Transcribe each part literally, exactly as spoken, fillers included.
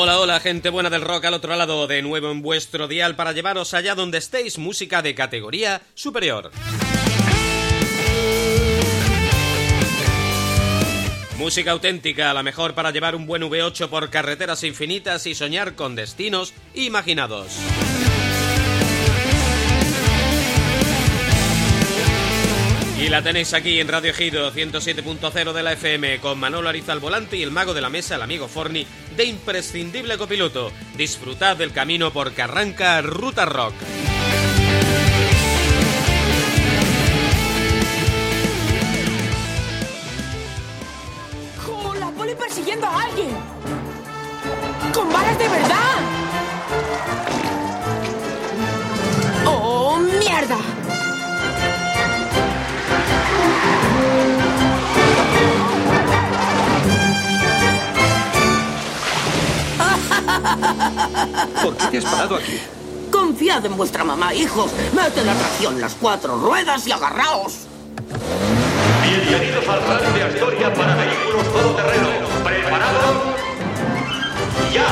Hola, hola, gente buena del rock al otro lado, de nuevo en vuestro dial para llevaros allá donde estéis, música de categoría superior. Música auténtica, la mejor para llevar un buen V ocho por carreteras infinitas y soñar con destinos imaginados. Y la tenéis aquí en Radio Ejido ciento siete punto cero de la F M, con Manolo Ariza al volante y el mago de la mesa, el amigo Forni, de imprescindible copiloto. Disfrutad del camino porque arranca Ruta Rock. ¡Oh, la poli persiguiendo a alguien! ¡Con balas de verdad! ¡Oh, mierda! ¿Por qué te has parado aquí? Confiad en vuestra mamá, hijos. Meten la tracción, las cuatro ruedas y agarraos. Bienvenidos al Rally de Astoria para vehículos todoterreno. ¿Preparados? ¡Ya!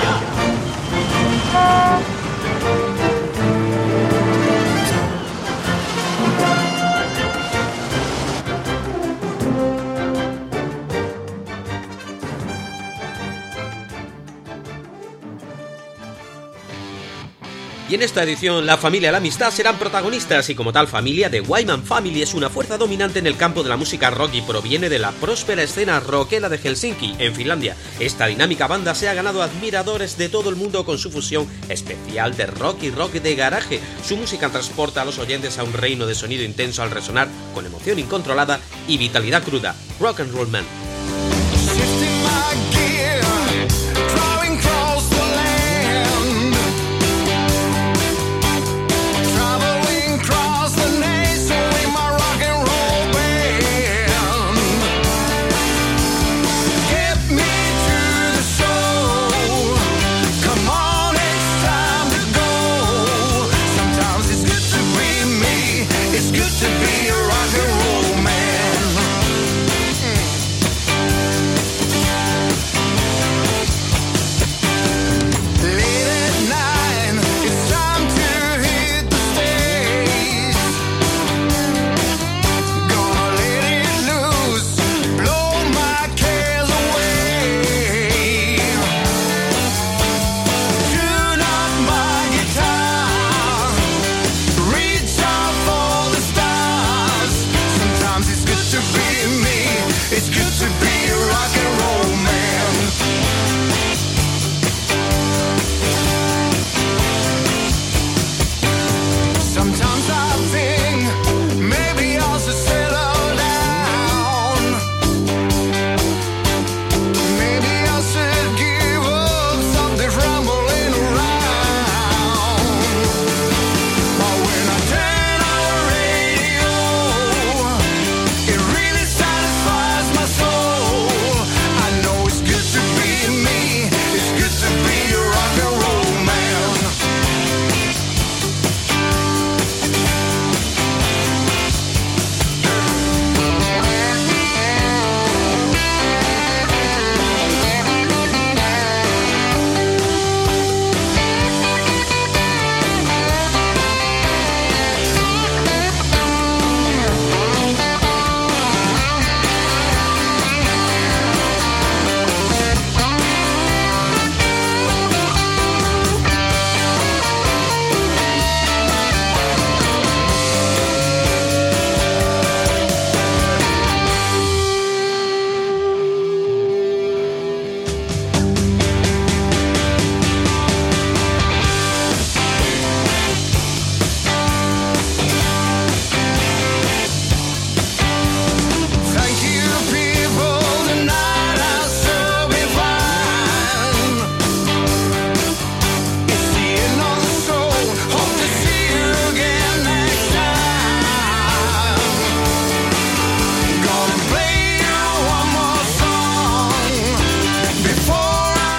Y en esta edición, la familia y la amistad serán protagonistas, y como tal familia, The Wyman Family es una fuerza dominante en el campo de la música rock y proviene de la próspera escena rockera de Helsinki, en Finlandia. Esta dinámica banda se ha ganado admiradores de todo el mundo con su fusión especial de rock y rock de garaje. Su música transporta a los oyentes a un reino de sonido intenso al resonar con emoción incontrolada y vitalidad cruda. Rock and Roll Man.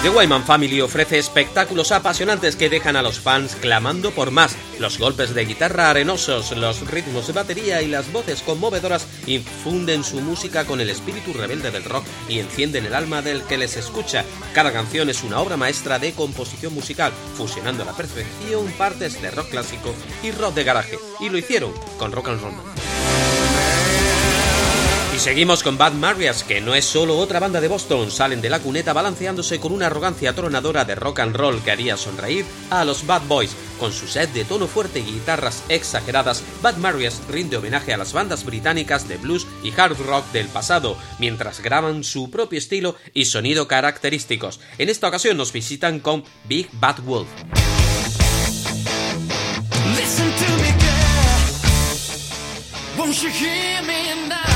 The Wyman Family ofrece espectáculos apasionantes que dejan a los fans clamando por más. Los golpes de guitarra arenosos, los ritmos de batería y las voces conmovedoras infunden su música con el espíritu rebelde del rock y encienden el alma del que les escucha. Cada canción es una obra maestra de composición musical, fusionando a la perfección partes de rock clásico y rock de garaje. Y lo hicieron con Rock and Roll Man. Y seguimos con Bad Mariachi, que no es solo otra banda de Boston. Salen de la cuneta balanceándose con una arrogancia atronadora de rock and roll que haría sonreír a los Bad Boys. Con su set de tono fuerte y guitarras exageradas, Bad Mariachi rinde homenaje a las bandas británicas de blues y hard rock del pasado, mientras graban su propio estilo y sonido característicos. En esta ocasión nos visitan con Big Bad Wolf. Listen to me, girl. Won't you hear me now?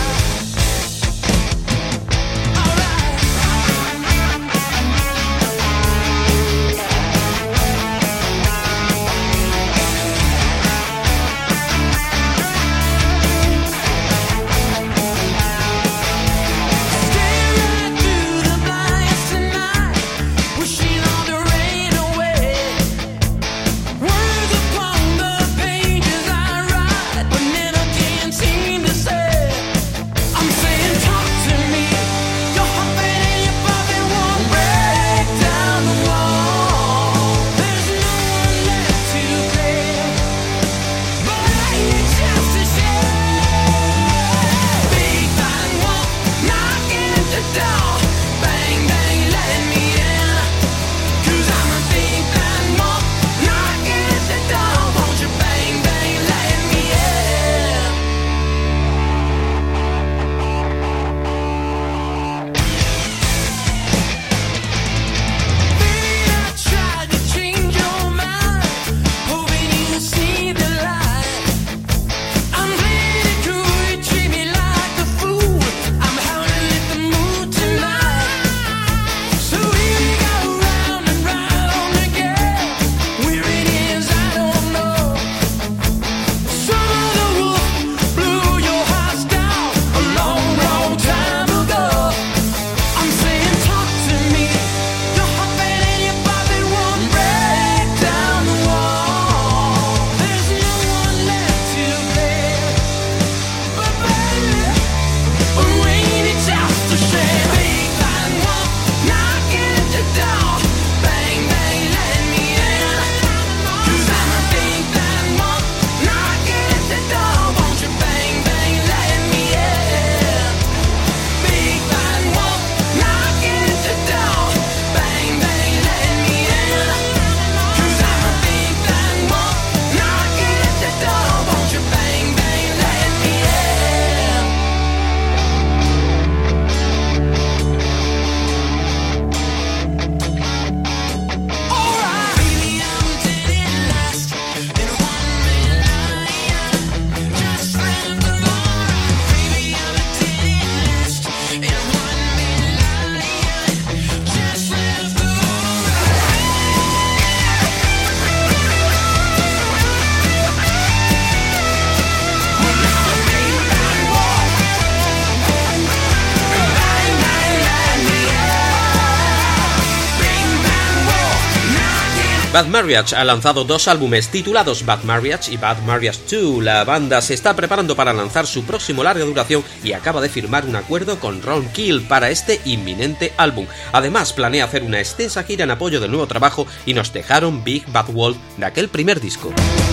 Bad Mariachi ha lanzado dos álbumes titulados Bad Mariachi y Bad Mariachi dos. La banda se está preparando para lanzar su próximo larga duración y acaba de firmar un acuerdo con Ron Keel para este inminente álbum. Además, planea hacer una extensa gira en apoyo del nuevo trabajo y nos dejaron Big Bad Wolf de aquel primer disco.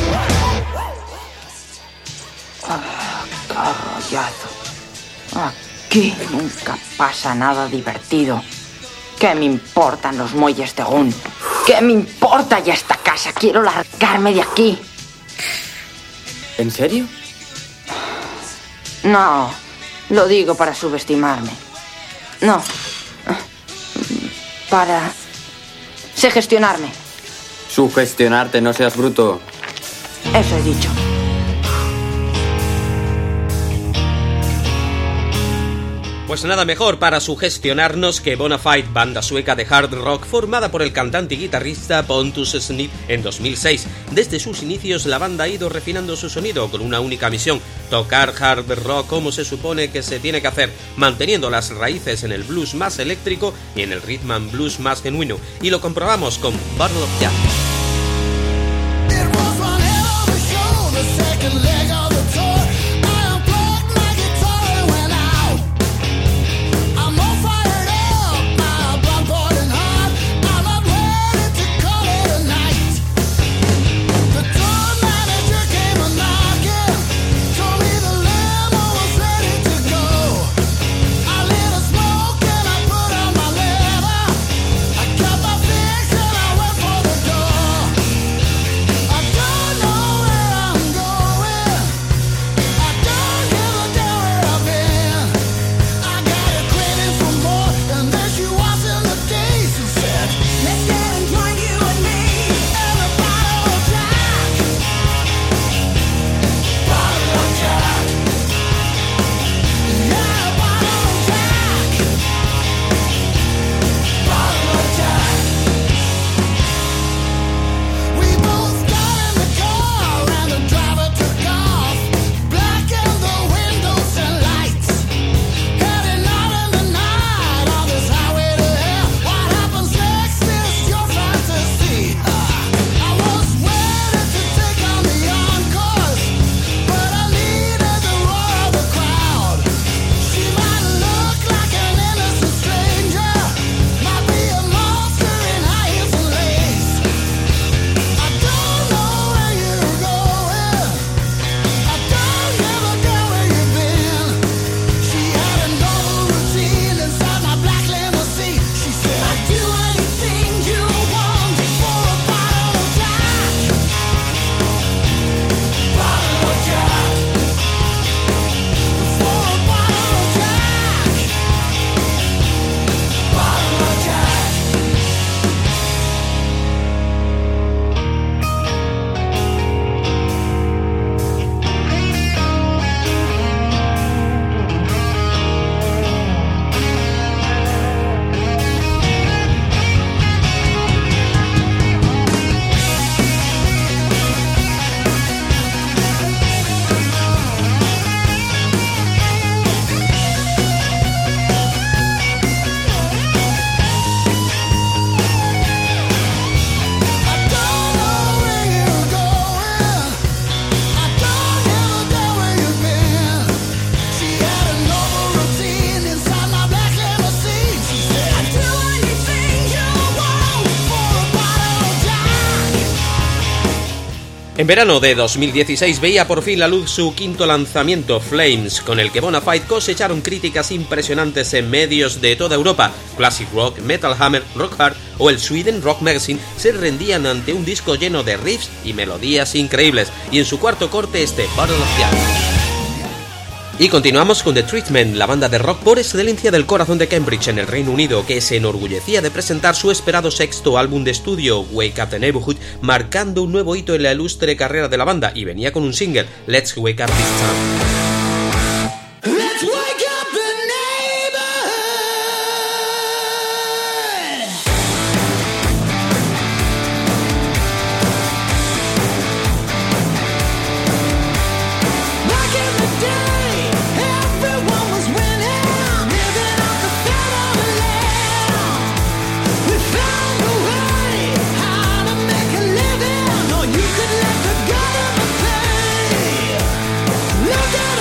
Ah, carallazo. Aquí nunca pasa nada divertido. ¿Qué me importan los muelles de Gun? ¿Qué me importa ya esta casa? Quiero largarme de aquí. ¿En serio? No, lo digo para subestimarme. No, para sugestionarme. Sugestionarte, no seas bruto. Eso he dicho. Pues nada mejor para sugestionarnos que Bonafide, banda sueca de hard rock formada por el cantante y guitarrista Pontus Snipp en dos mil seis. Desde sus inicios la banda ha ido refinando su sonido con una única misión: tocar hard rock como se supone que se tiene que hacer, manteniendo las raíces en el blues más eléctrico y en el rhythm and blues más genuino. Y lo comprobamos con Bottle of Jack. En verano de dos mil dieciséis veía por fin la luz su quinto lanzamiento, Flames, con el que Bonafide cosecharon críticas impresionantes en medios de toda Europa. Classic Rock, Metal Hammer, Rock Hard o el Sweden Rock Magazine se rendían ante un disco lleno de riffs y melodías increíbles, y en su cuarto corte este Bottle of Jack. Y continuamos con The Treatment, la banda de rock por excelencia del corazón de Cambridge en el Reino Unido, que se enorgullecía de presentar su esperado sexto álbum de estudio, Wake Up the Neighborhood, marcando un nuevo hito en la ilustre carrera de la banda, y venía con un single, Let's Wake Up This Time. Look at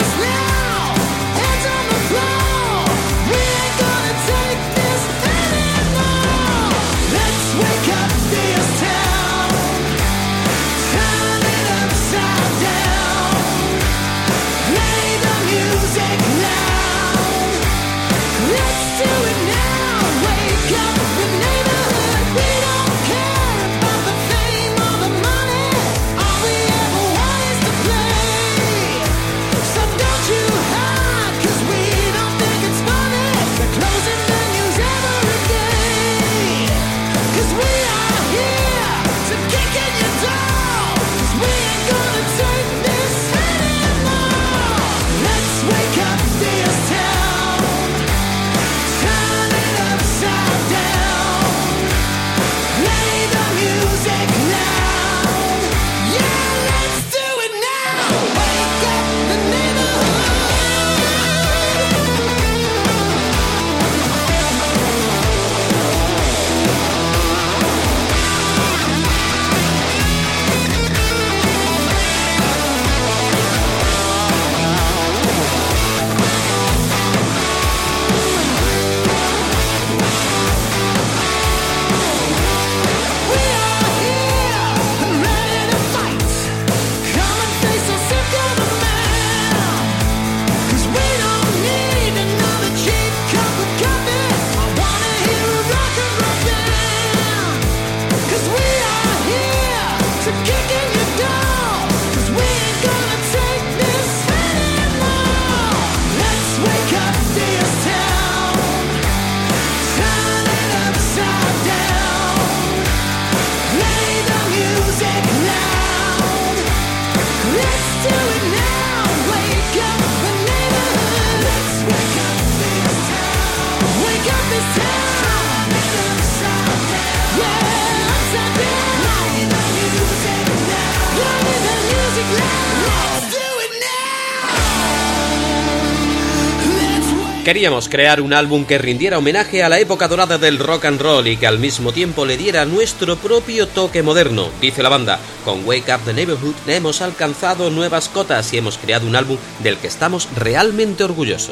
Queríamos crear un álbum que rindiera homenaje a la época dorada del rock and roll y que al mismo tiempo le diera nuestro propio toque moderno, dice la banda. Con Wake Up the Neighborhood hemos alcanzado nuevas cotas y hemos creado un álbum del que estamos realmente orgullosos.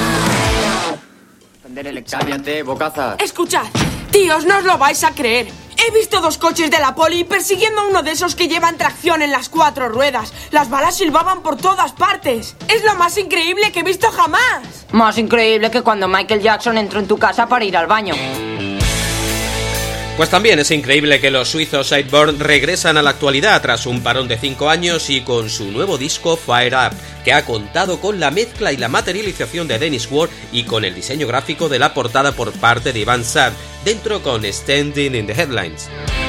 Cállate, bocazas. Escuchad, tíos, no os lo vais a creer. He visto dos coches de la poli persiguiendo a uno de esos que llevan tracción en las cuatro ruedas. Las balas silbaban por todas partes. Es lo más increíble que he visto jamás. Más increíble que cuando Michael Jackson entró en tu casa para ir al baño. Pues también es increíble que los suizos Sideburn regresan a la actualidad tras un parón de cinco años y con su nuevo disco Fire Up, que ha contado con la mezcla y la materialización de Dennis Ward y con el diseño gráfico de la portada por parte de Ivan Saab, dentro con Standing in the Headlines.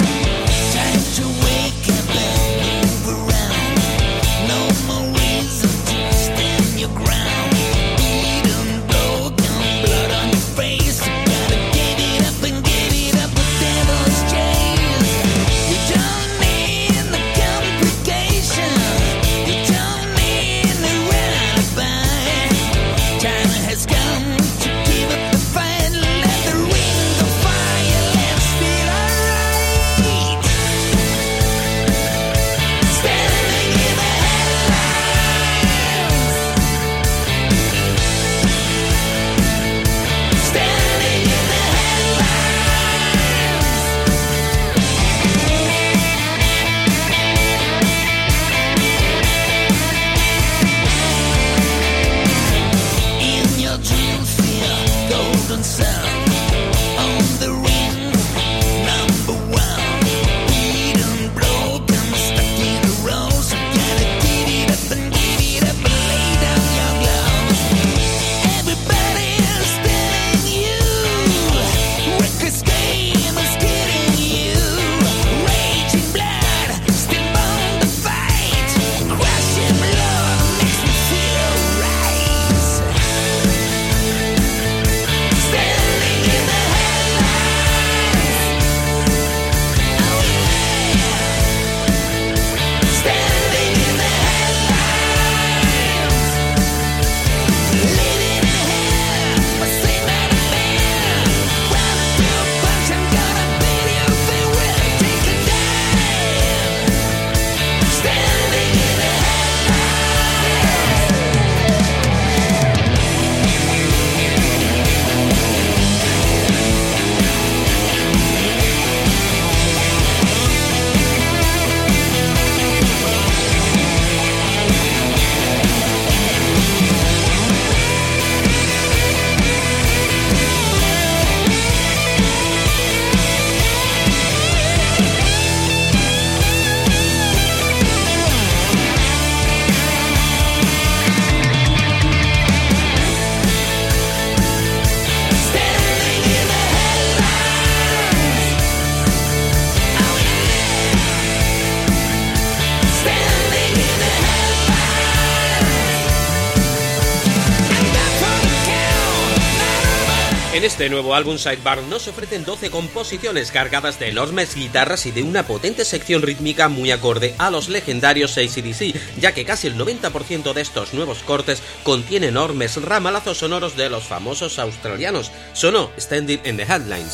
En este nuevo álbum Sideburn nos ofrecen doce composiciones cargadas de enormes guitarras y de una potente sección rítmica muy acorde a los legendarios A C D C, ya que casi el noventa por ciento de estos nuevos cortes contiene enormes ramalazos sonoros de los famosos australianos. Sonó Standing in the Headlines.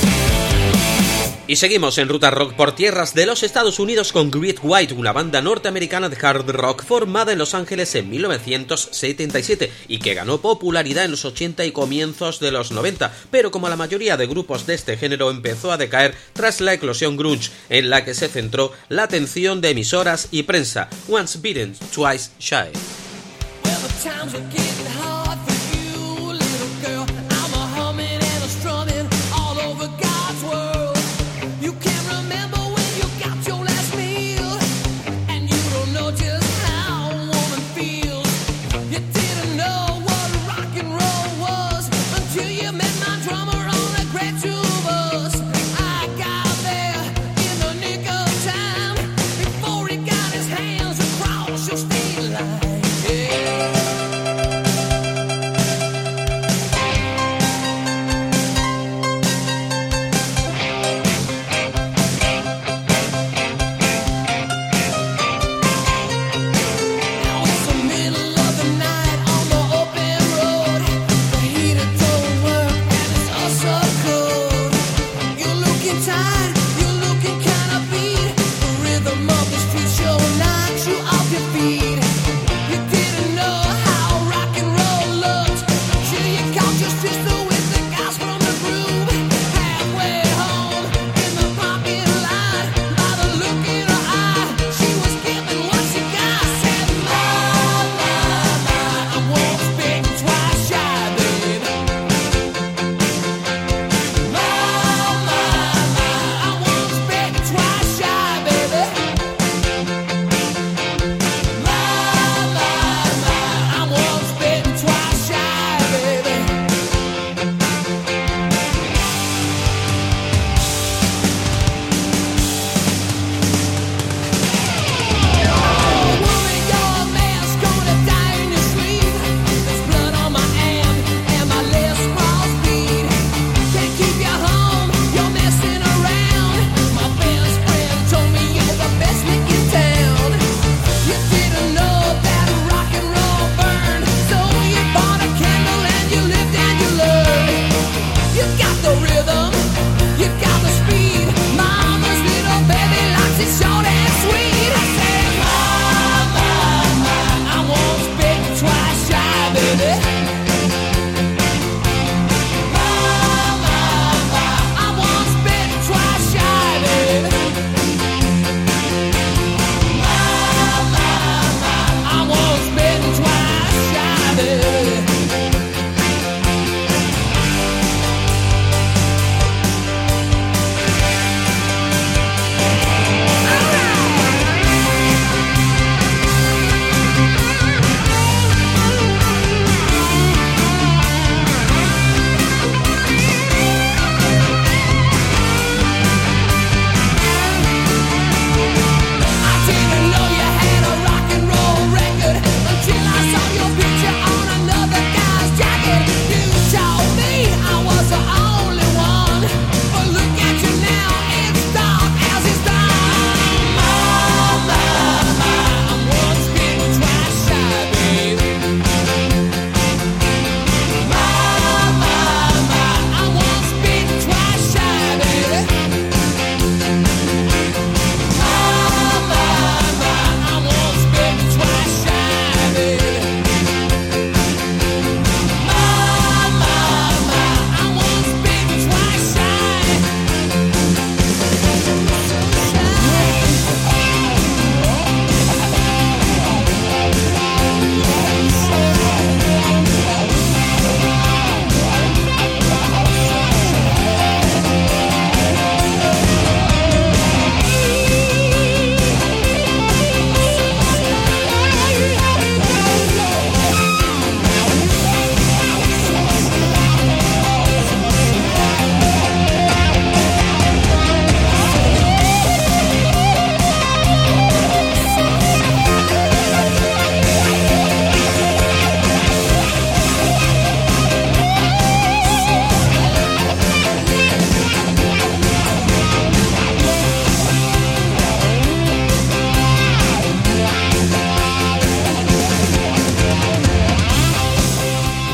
Y seguimos en ruta rock por tierras de los Estados Unidos con Great White, una banda norteamericana de hard rock formada en Los Ángeles en mil novecientos setenta y siete y que ganó popularidad en los ochenta y comienzos de los noventa, pero como la mayoría de grupos de este género empezó a decaer tras la eclosión grunge, en la que se centró la atención de emisoras y prensa. Once bitten, twice shy.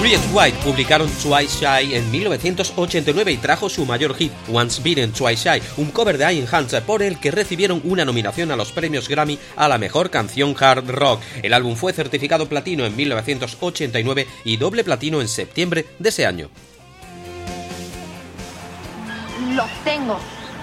Chris White publicaron Twice Shy en mil novecientos ochenta y nueve y trajo su mayor hit, Once Bitten Twice Shy, un cover de Ian Hunter por el que recibieron una nominación a los premios Grammy a la mejor canción hard rock. El álbum fue certificado platino en mil novecientos ochenta y nueve y doble platino en septiembre de ese año. Lo tengo.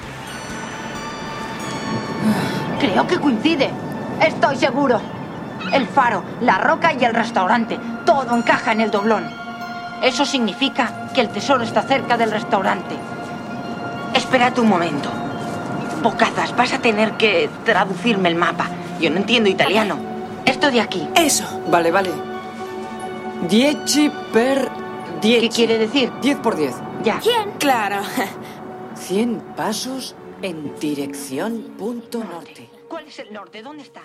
Creo que coincide. Estoy seguro. El faro, la roca y el restaurante. Todo encaja en el doblón. Eso significa que el tesoro está cerca del restaurante. Espérate un momento. Bocazas, vas a tener que traducirme el mapa. Yo no entiendo italiano. Esto de aquí. Eso. Vale, vale. Dieci per dieci. ¿Qué quiere decir? Diez por diez. Ya. ¿Quién? Claro. Cien pasos en dirección punto norte. ¿Cuál es el norte? ¿Dónde está?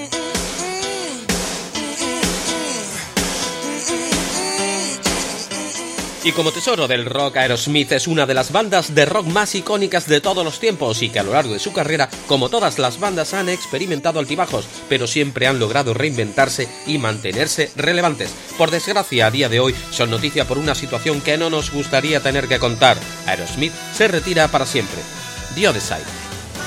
Y como tesoro del rock, Aerosmith es una de las bandas de rock más icónicas de todos los tiempos y que a lo largo de su carrera, como todas las bandas, han experimentado altibajos, pero siempre han logrado reinventarse y mantenerse relevantes. Por desgracia, a día de hoy son noticia por una situación que no nos gustaría tener que contar. Aerosmith se retira para siempre. The Other Side.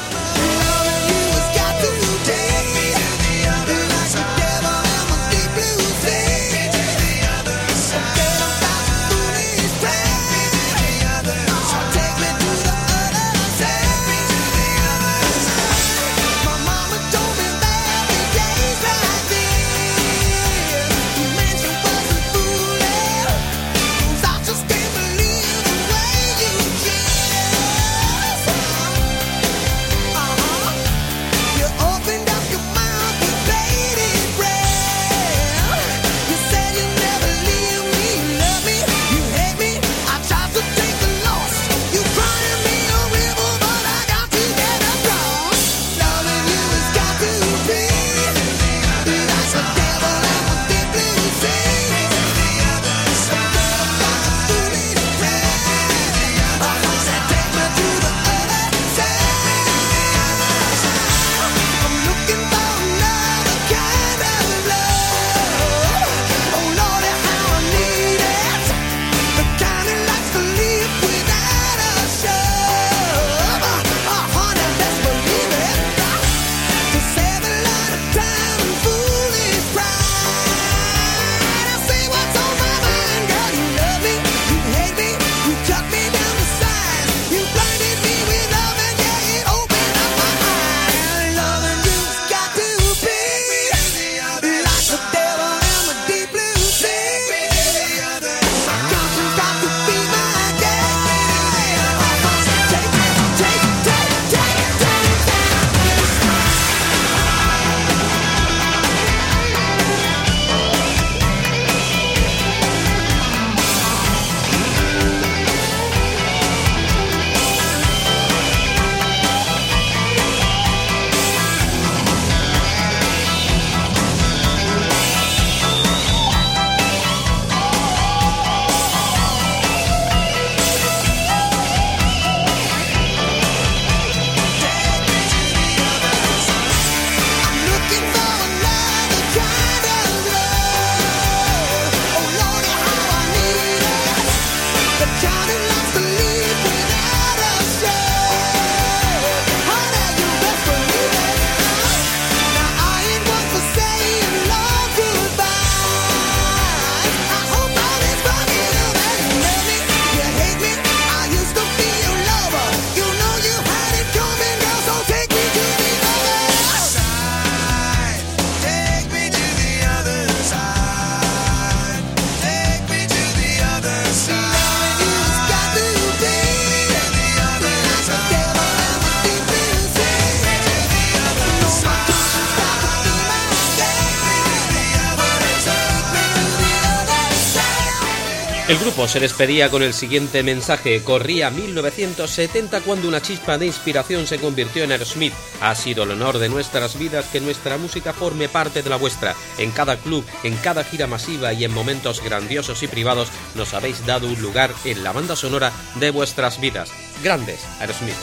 El grupo se despedía con el siguiente mensaje. Corría mil novecientos setenta cuando una chispa de inspiración se convirtió en Aerosmith. Ha sido el honor de nuestras vidas que nuestra música forme parte de la vuestra. En cada club, en cada gira masiva y en momentos grandiosos y privados nos habéis dado un lugar en la banda sonora de vuestras vidas. Grandes, Aerosmith.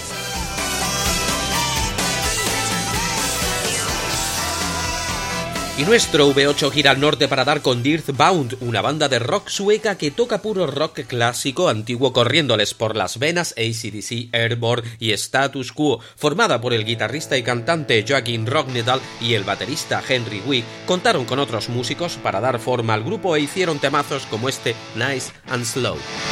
Y nuestro V ocho gira al norte para dar con Earthbound, una banda de rock sueca que toca puro rock clásico antiguo corriéndoles por las venas A C D C, Airborne y Status Quo, formada por el guitarrista y cantante Joakim Rognedal y el baterista Henry Wick. Contaron con otros músicos para dar forma al grupo e hicieron temazos como este Nice and Slow.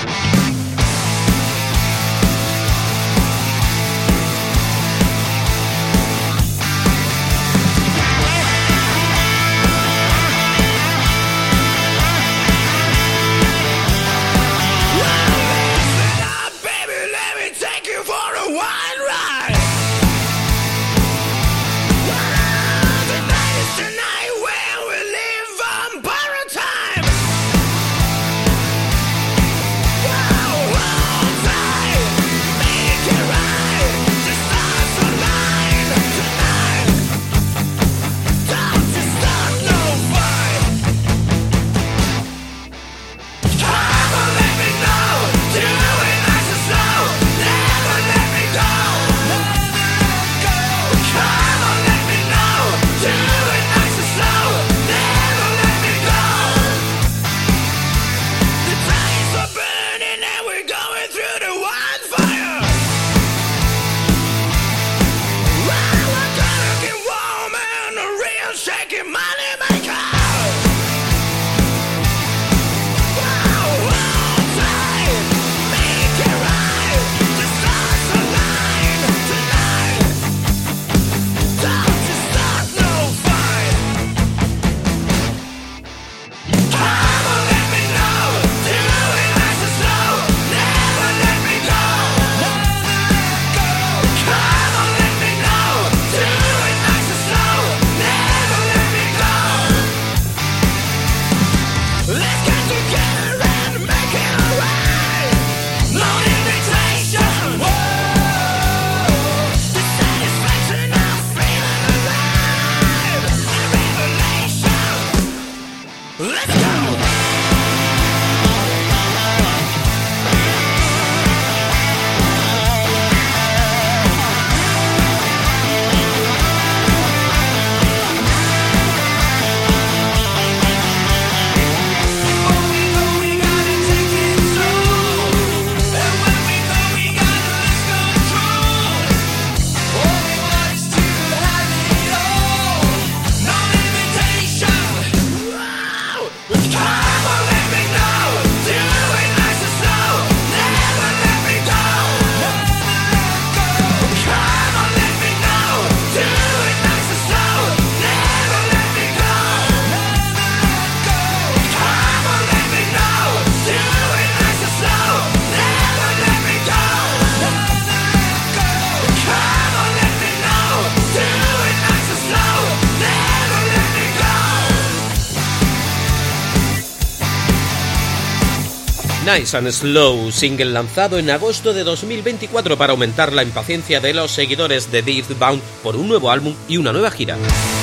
Nice and Slow, single lanzado en agosto de dos mil veinticuatro para aumentar la impaciencia de los seguidores de Earthbound por un nuevo álbum y una nueva gira.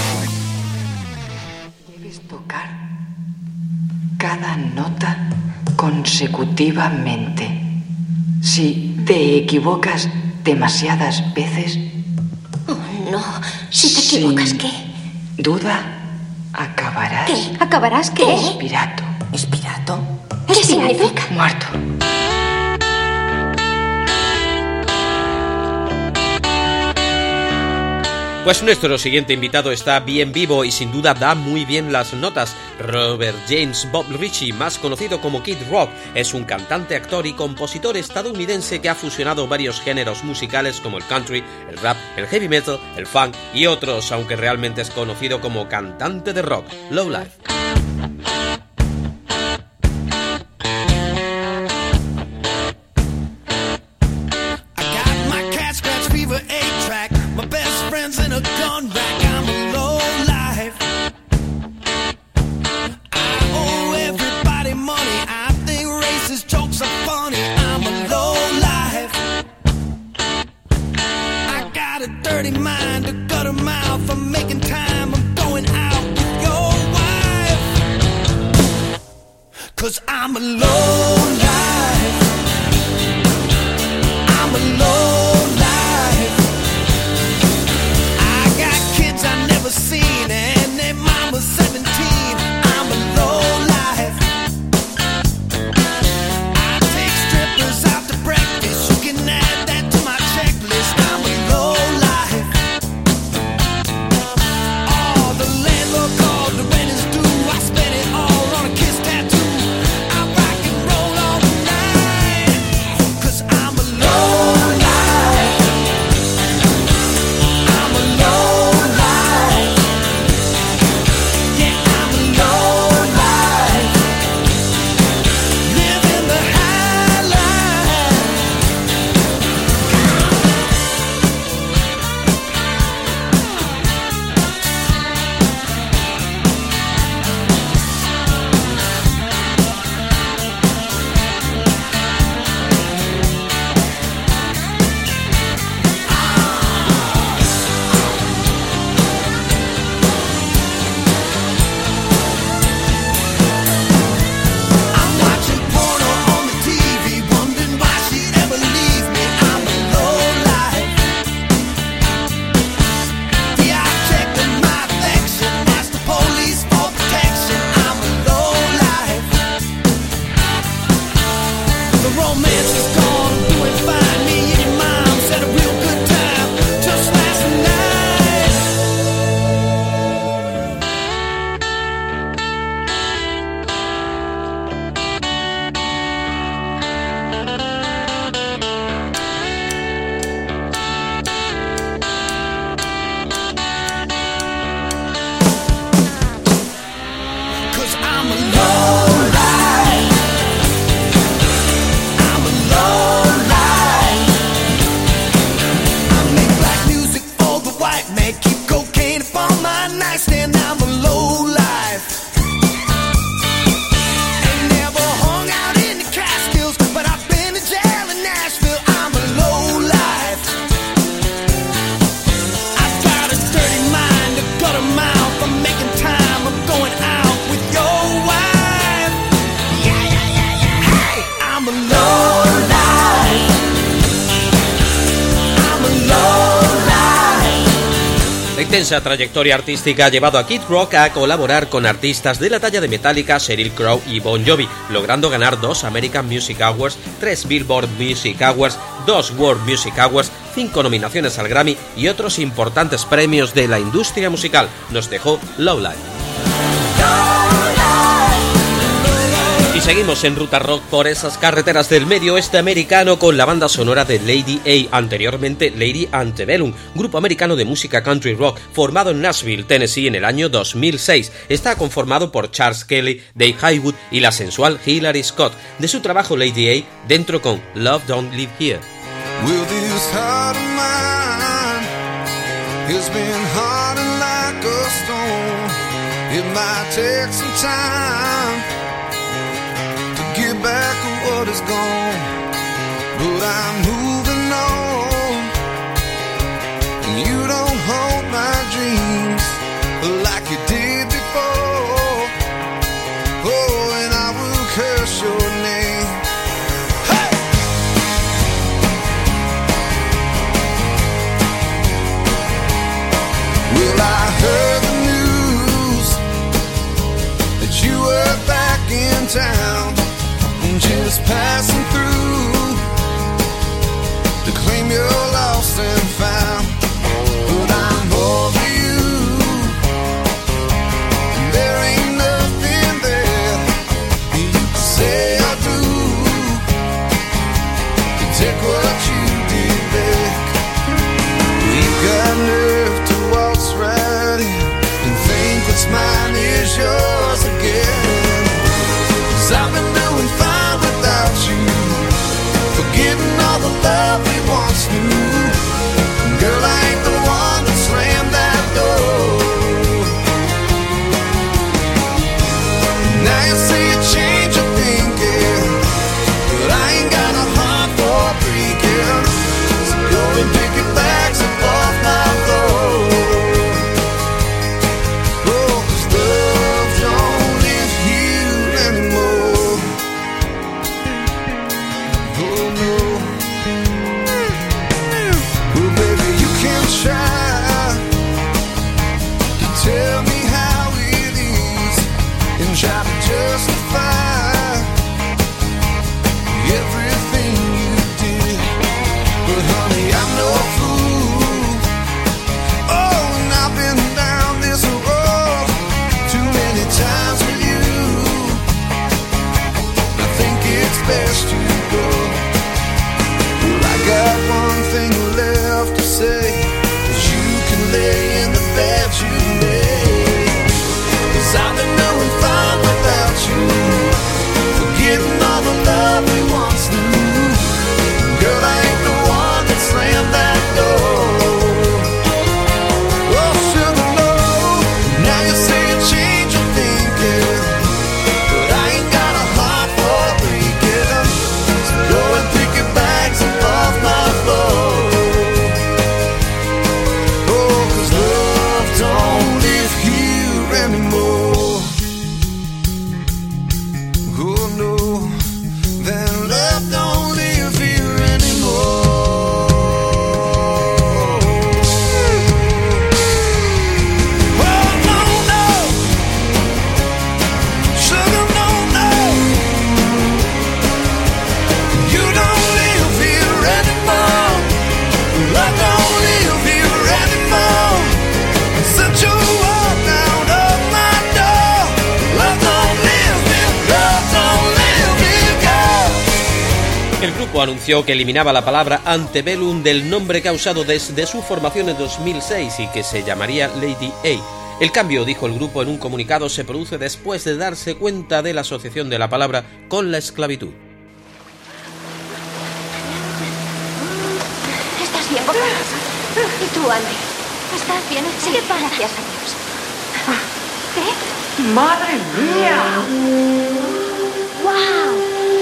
Debes tocar cada nota consecutivamente. Si te equivocas demasiadas veces... Oh, no. Si te equivocas, ¿qué? Duda, acabarás... ¿Qué? ¿Acabarás qué? Espirato. ¿Espirato? ¿Qué significa? Muerto. Pues nuestro siguiente invitado está bien vivo y sin duda da muy bien las notas. Robert James Bob Ritchie, más conocido como Kid Rock, es un cantante, actor y compositor estadounidense que ha fusionado varios géneros musicales como el country, el rap, el heavy metal, el funk y otros, aunque realmente es conocido como cantante de rock. Low Life. In a gun rack, I'm a low life. I owe everybody money. I think racist jokes are funny. I'm a low life. I got a dirty mind, a gutter mouth. I'm making time. I'm going out with your wife. 'Cause I'm a low life. I'm a low life. I never seen and their mama said intensa trayectoria artística ha llevado a Kid Rock a colaborar con artistas de la talla de Metallica, Sheryl Crow y Bon Jovi, logrando ganar dos American Music Awards, tres Billboard Music Awards, dos World Music Awards, cinco nominaciones al Grammy y otros importantes premios de la industria musical. Nos dejó Lowlife. Y seguimos en Ruta Rock por esas carreteras del medio oeste americano con la banda sonora de Lady A, anteriormente Lady Antebellum, grupo americano de música country rock formado en Nashville, Tennessee en el año dos mil seis. Está conformado por Charles Kelly, Dave Haywood y la sensual Hillary Scott. De su trabajo Lady A, dentro con Love Don't Live Here. Will this heart of mine has been hardened like a stone. It might take some time to get back what is gone, but I'm moving on. And you don't hold my dreams like you did before. Oh, and I will curse your name. Hey! Well, I heard the news that you were back in town, just passing through to claim you're lost and found. But I'm over you, and there ain't nothing there you can say or do to take what you did back. We've got nerve to waltz right in and think what's mine is yours again. 'Cause I've been doing fine without you, forgetting all the love we once knew. Girl, I ain't the one that slammed that door. Now you say you change your thinking, but I ain't got a heart for breaking. So go and pick your bags up off my floor. Oh, 'cause love don't live here anymore. Oh no. Well, baby, you can try to tell me how it is and try to justify everything you did. But honey, I'm no fool. Oh, and I've been down this road too many times with you. I think it's best you go. Well, I got one thing left to say, 'cause you can lay in the bed you made. 'Cause I've been doing fine without you, forgetting all the love we once knew. Girl, I ain't the one that slammed that door. Oh, sugar, no. Now you say you change your thinking, but I ain't got a heart for breaking. So go and pick your bags up off my floor. Oh, 'cause love don't live here anymore. Oh no, then love don't live here anymore. Oh no, no, sugar, no, no, you don't live here anymore. Love don't live here anymore. Since you walked out of my door, love don't live here, love don't live here, girl. El grupo anunció que eliminaba la palabra Antebellum del nombre que ha usado desde su formación en dos mil seis y que se llamaría Lady A. El cambio, dijo el grupo en un comunicado, se produce después de darse cuenta de la asociación de la palabra con la esclavitud. ¿Estás bien, Boca? ¿Y tú, Andy? ¿Estás bien? Sí, gracias a Dios. ¿Qué? ¡Madre mía! ¡Guau!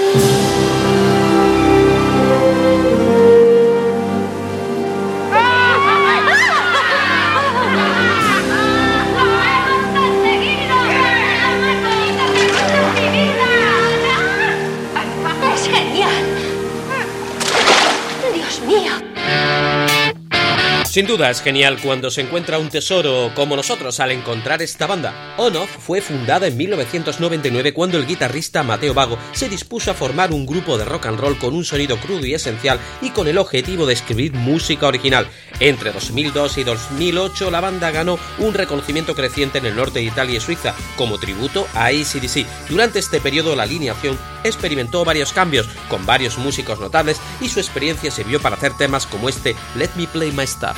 ¡Es genial! ¡Dios mío! Sin duda es genial cuando se encuentra un tesoro como nosotros al encontrar esta banda. On-Off fue fundada en mil novecientos noventa y nueve cuando el guitarrista Mateo Vago se dispuso a formar un grupo de rock and roll con un sonido crudo y esencial y con el objetivo de escribir música original. Entre dos mil dos y dos mil ocho la banda ganó un reconocimiento creciente en el norte de Italia y Suiza como tributo a A C D C. Durante este periodo la alineación experimentó varios cambios con varios músicos notables y su experiencia sirvió para hacer temas como este Let Me Play My Stuff.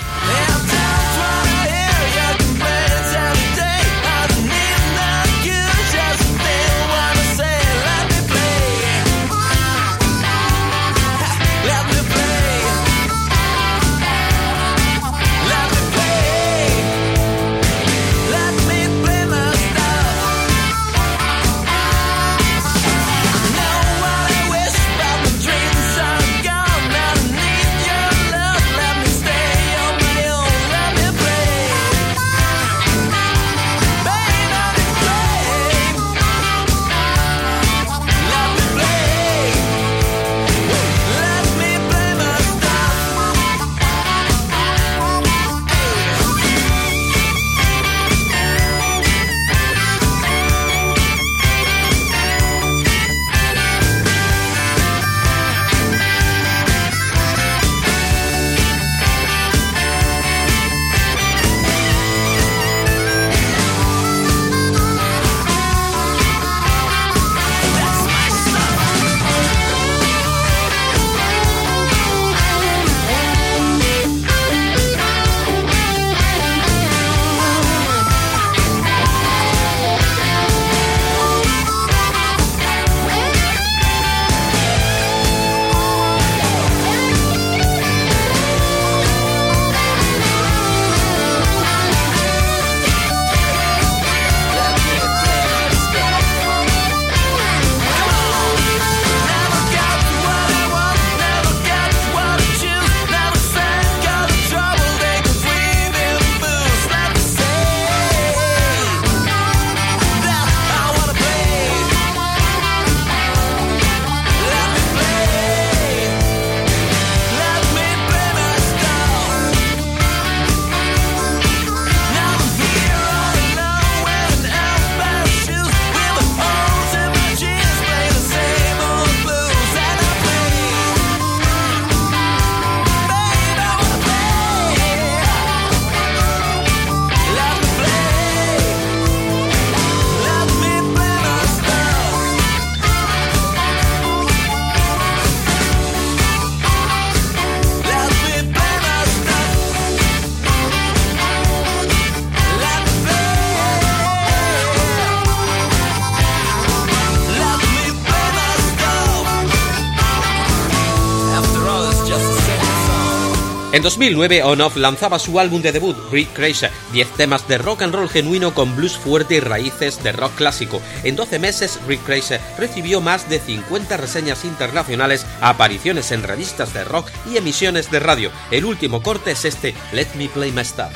En dos mil nueve, On-Off lanzaba su álbum de debut, Rick Crazy, diez temas de rock and roll genuino con blues fuerte y raíces de rock clásico. En doce meses, Rick Crazy recibió más de cincuenta reseñas internacionales, apariciones en revistas de rock y emisiones de radio. El último corte es este, Let Me Play My Stuff.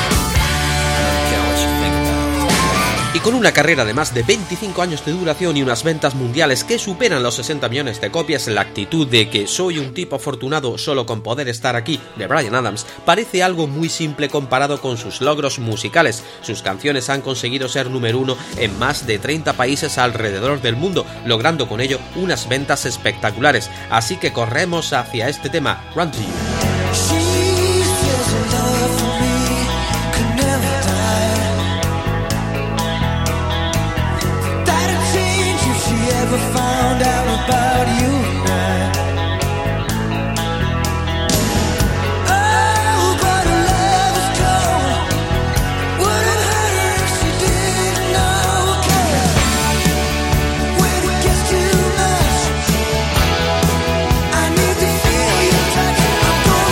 Y con una carrera de más de veinticinco años de duración y unas ventas mundiales que superan los sesenta millones de copias, la actitud de que soy un tipo afortunado solo con poder estar aquí de Bryan Adams parece algo muy simple comparado con sus logros musicales. Sus canciones han conseguido ser número uno en más de treinta países alrededor del mundo, logrando con ello unas ventas espectaculares. Así que corremos hacia este tema, Run to You. Found out about you now. Oh, but her love is cold. Would it hurt her if she didn't know? When it gets too much, I need to feel your touch. I'm gonna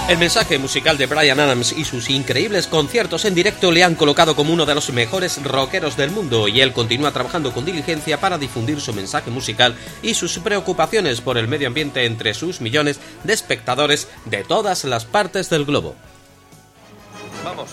El mensaje musical de Bryan Adams y sus increíbles conciertos en directo le han colocado como uno de los mejores rockeros del mundo, y él continúa trabajando con diligencia para difundir su mensaje musical y sus preocupaciones por el medio ambiente entre sus millones de espectadores de todas las partes del globo. Vamos.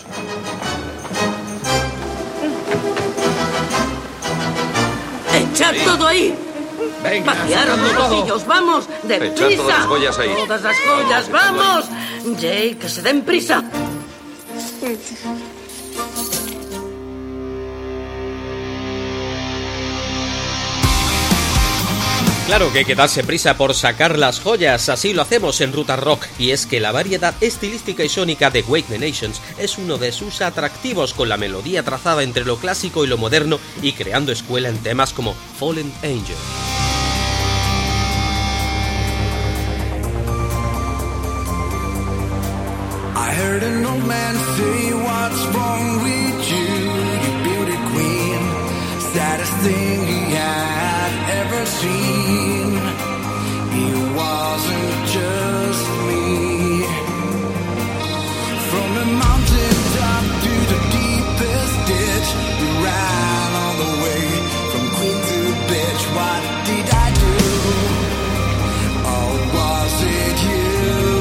¡Echad todo ahí! Venga, ¡Vaciaros los todo. bolsillos! ¡Vamos! ¡Deprisa! Echad todas las joyas ahí. ¡Todas las joyas! ¡Vamos! Jake, que se den prisa. Claro que hay que darse prisa por sacar las joyas, así lo hacemos en Ruta Rock, y es que la variedad estilística y sónica de Wake the Nations es uno de sus atractivos, con la melodía trazada entre lo clásico y lo moderno y creando escuela en temas como Fallen Angel. I heard an old man say, what's wrong with you, you beauty queen, saddest thing he had ever seen. It wasn't just me. From the mountain top to the deepest ditch, we ran all the way from queen to bitch. What did I do? Or was it you?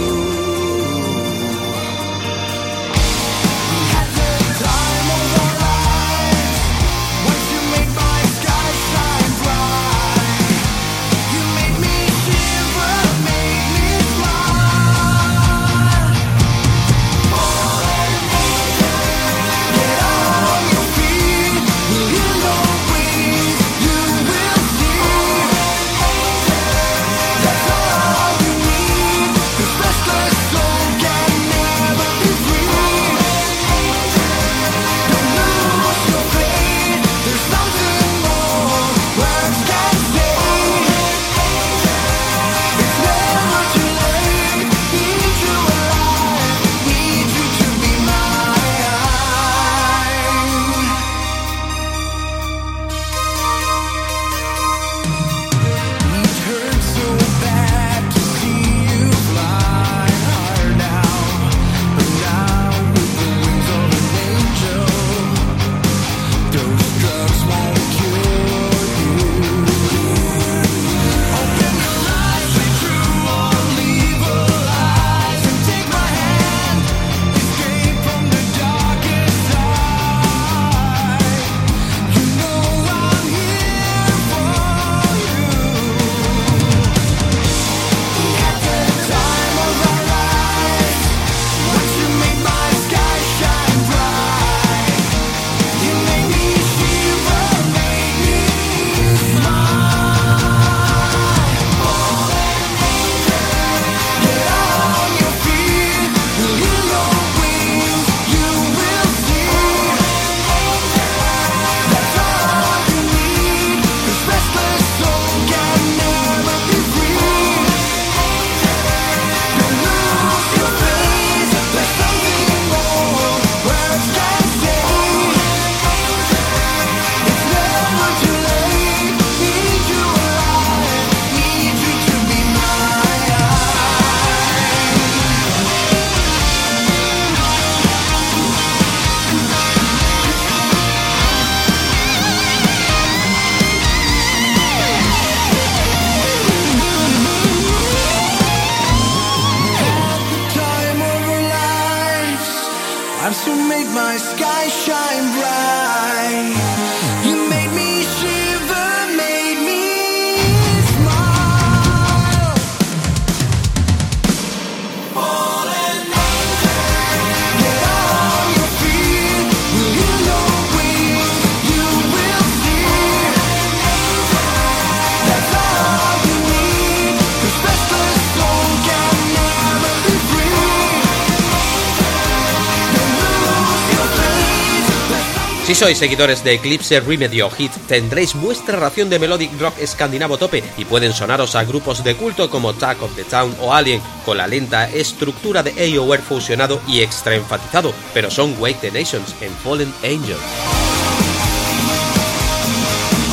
Si sois seguidores de Eclipse, Remedy o Hit, tendréis vuestra ración de melodic rock escandinavo tope, y pueden sonaros a grupos de culto como Attack of the Town o Alien, con la lenta estructura de A O R fusionado y extra enfatizado, pero son Wake the Nations en Fallen Angel.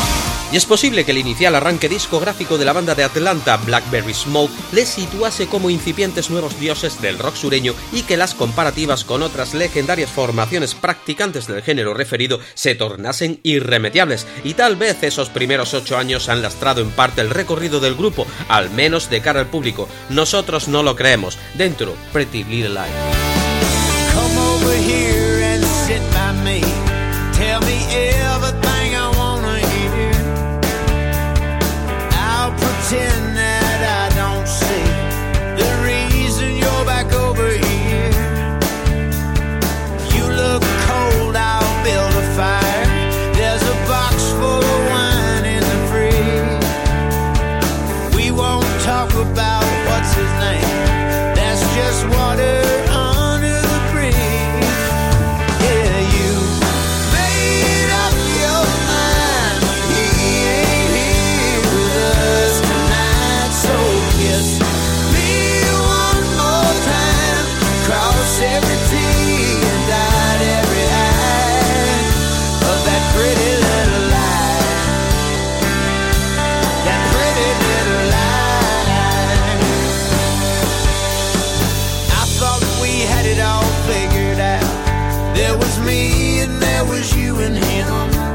Y es posible que el inicial arranque discográfico de la banda de Atlanta, Blackberry Smoke, les situase como incipientes nuevos dioses del rock sureño y que las comparativas con otras legendarias formaciones practicantes del género referido se tornasen irremediables, y tal vez esos primeros ocho años han lastrado en parte el recorrido del grupo, al menos de cara al público. Nosotros no lo creemos. Dentro, Pretty Little Lies. Come over here and sit by me. Tell me everything I wanna hear. I'll pretend that I don't see the reason you're back over here. You look cold, I'll build a fire. There's a box full of wine in the fridge. We won't talk about what's his name. That's just water under the bridge. Yeah, you made up your mind, but he ain't here with us tonight. So kiss me one more time, cross every T and dot every I of that pretty little lie. That pretty little lie. I thought we had it all figured out. There was me and there was you and him.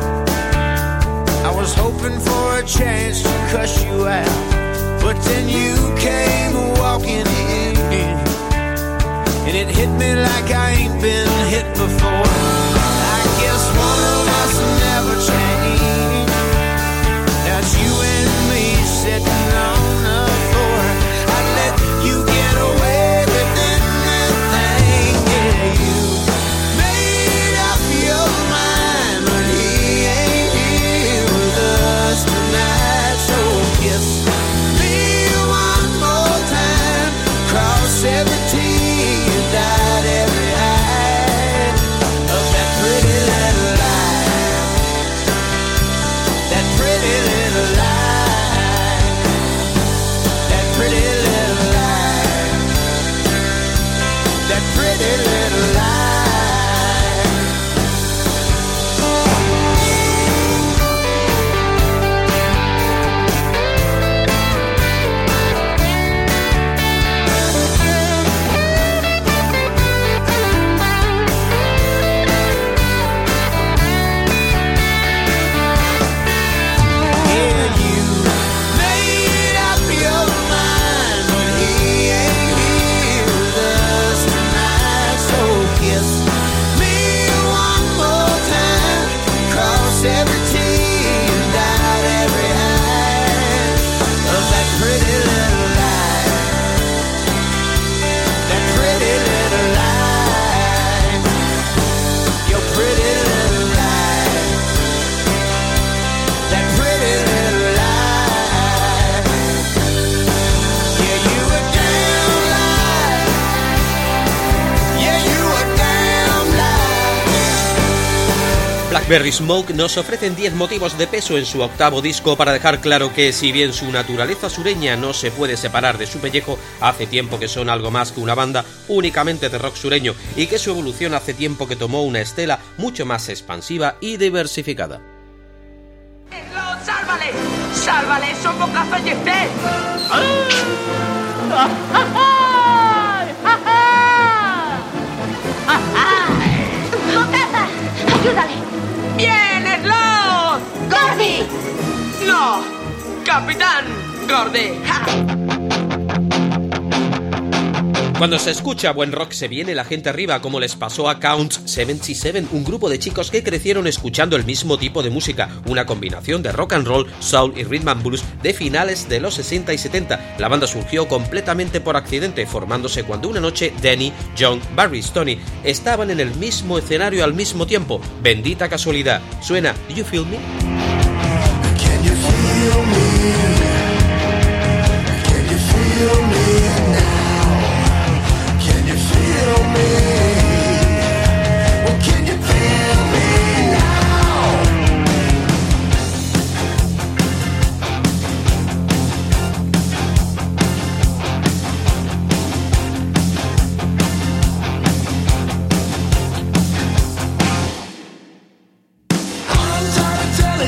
I was hoping for a chance to cuss you out, but then you came walking in, and it hit me like I ain't been hit before. I guess one of us never changed. Now it's you and me sitting on the floor. I'd let you get away with anything. Yeah, you made up your mind, but he ain't here with us tonight. So kiss me one more time, cross every T and dot every I of that pretty little lie. That pretty little lie. That pretty little lie. That pretty little lie. Yeah, you made up your mind, but he ain't here with us tonight. So kiss me one more time, cross every T and dot every I of that pretty little lie. That pretty little lie. Your pretty little lie. That pretty little lie. Yeah, you a damn lie. Yeah, you a damn lie. Blackberry Smoke nos ofrecen diez motivos de peso en su octavo disco para dejar claro que, si bien su naturaleza sureña no se puede separar de su pellejo, hace tiempo que son algo más que una banda únicamente de rock sureño, y que su evolución hace tiempo que tomó una estela mucho más expansiva y diversificada. ¡No, sálvale! ¡Sálvale! ¡Somos Bocaza y Esther! ¡Bocaza! ¡Ayúdale! ¡Bien, Slot! ¡Gordy! ¡No! ¡Capitán Gordy! ¡Ja! Cuando se escucha buen rock se viene la gente arriba, como les pasó a Count setenta y siete, un grupo de chicos que crecieron escuchando el mismo tipo de música, una combinación de rock and roll, soul y rhythm and blues de finales de los sesenta y setenta. La banda surgió completamente por accidente, formándose cuando una noche Danny, John, Barry y Stoney estaban en el mismo escenario al mismo tiempo. Bendita casualidad. Suena Do You Feel Me? Can you feel me? Can you feel me now? Can you feel me? Well, can you feel me now? I'm tired of telling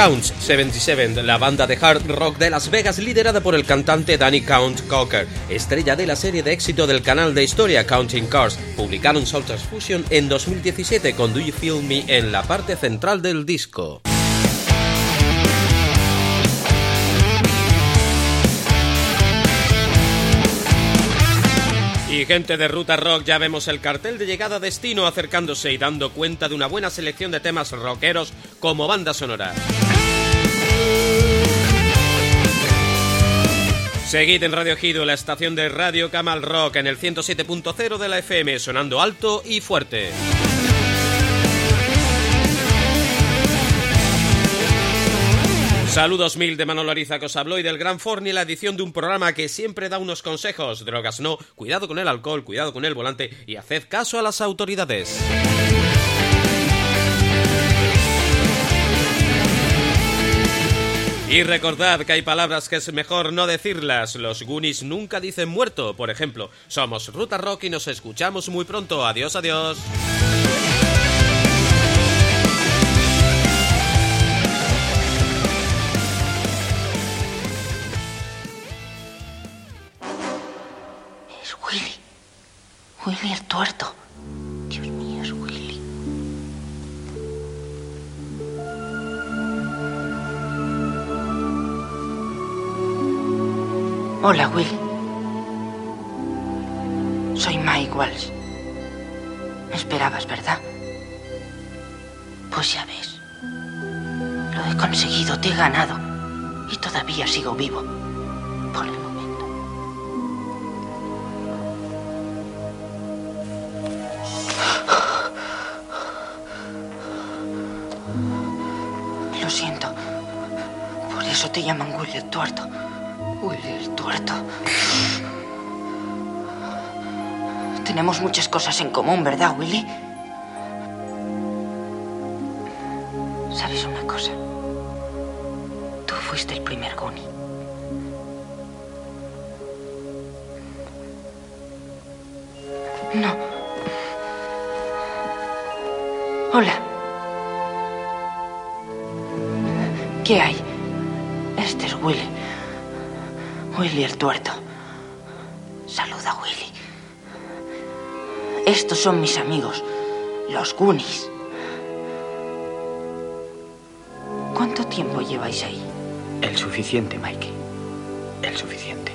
Counts setenta y siete, la banda de hard rock de Las Vegas liderada por el cantante Danny Count Cocker, estrella de la serie de éxito del canal de historia Counting Cars, publicaron Soul Transfusion en dos mil diecisiete con Do You Feel Me en la parte central del disco. Y gente de Ruta Rock, ya vemos el cartel de llegada a destino acercándose y dando cuenta de una buena selección de temas rockeros como banda sonora. Seguid en Radio Ejido, la estación de Radio Camal Rock, en el ciento siete punto cero de la F M, sonando alto y fuerte. Saludos mil de Manolo Ariza, que os habló, y del Gran Forni, la edición de un programa que siempre da unos consejos. Drogas no, cuidado con el alcohol, cuidado con el volante y haced caso a las autoridades. Y recordad que hay palabras que es mejor no decirlas. Los Goonies nunca dicen muerto, por ejemplo. Somos Ruta Rock y nos escuchamos muy pronto. Adiós, adiós. Willy. Willy el tuerto. Dios mío, es Willy. Hola, Willy. Soy Mike Walsh. Me esperabas, ¿verdad? Pues ya ves. Lo he conseguido, te he ganado. Y todavía sigo vivo. Por el momento. Lo siento. Por eso te llaman Willy el tuerto. Willy el tuerto. Tenemos muchas cosas en común, ¿verdad, Willy? ¿Sabes una cosa? Tú fuiste el primer Goonie. No. Hola. ¿Qué hay? Este es Willy. Willy el tuerto. Saluda, Willy. Estos son mis amigos, los Goonies. ¿Cuánto tiempo lleváis ahí? El suficiente, Mikey. El suficiente.